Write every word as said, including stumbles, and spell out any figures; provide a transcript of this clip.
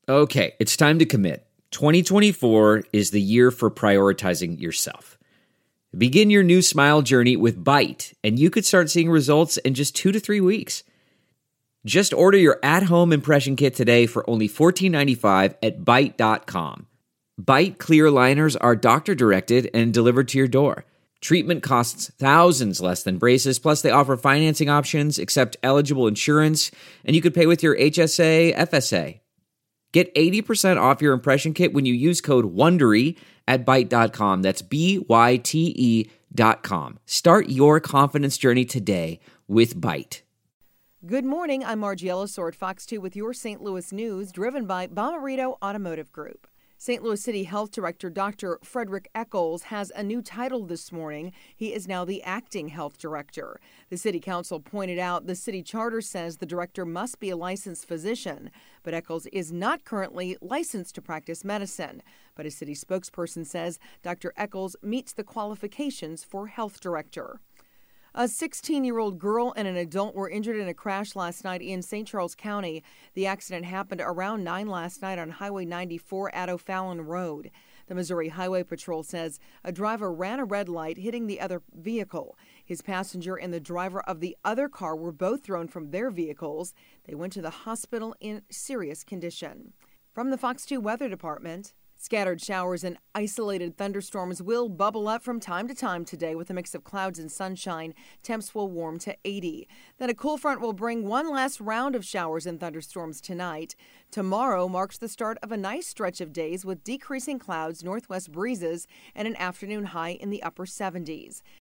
Okay, it's time to commit. twenty twenty-four is the year for prioritizing yourself. Begin your new smile journey with Byte, and you could start seeing results in just two to three weeks. Just order your at-home impression kit today for only fourteen ninety-five at byte dot com. Byte clear aligners are doctor-directed and delivered to your door. Treatment costs thousands less than braces, plus they offer financing options, accept eligible insurance, and you could pay with your H S A, F S A. Get eighty percent off your impression kit when you use code WONDERY at byte dot com. That's B Y T E dot com. Start your confidence journey today with Byte. Good morning. I'm Margie Ellisor at Fox two with your Saint Louis news, driven by Bomarito Automotive Group. Saint Louis City Health Director Doctor Frederick Eccles has a new title this morning. He is now the acting health director. The city council pointed out the city charter says the director must be a licensed physician, but Eccles is not currently licensed to practice medicine. But a city spokesperson says Doctor Eccles meets the qualifications for health director. A sixteen-year-old girl and an adult were injured in a crash last night in Saint Charles County. The accident happened around nine last night on Highway ninety-four at O'Fallon Road. The Missouri Highway Patrol says a driver ran a red light, hitting the other vehicle. His passenger and the driver of the other car were both thrown from their vehicles. They went to the hospital in serious condition. From the Fox two Weather Department, scattered showers and isolated thunderstorms will bubble up from time to time today with a mix of clouds and sunshine. Temps will warm to eighty. Then a cool front will bring one last round of showers and thunderstorms tonight. Tomorrow marks the start of a nice stretch of days with decreasing clouds, northwest breezes, and an afternoon high in the upper seventies.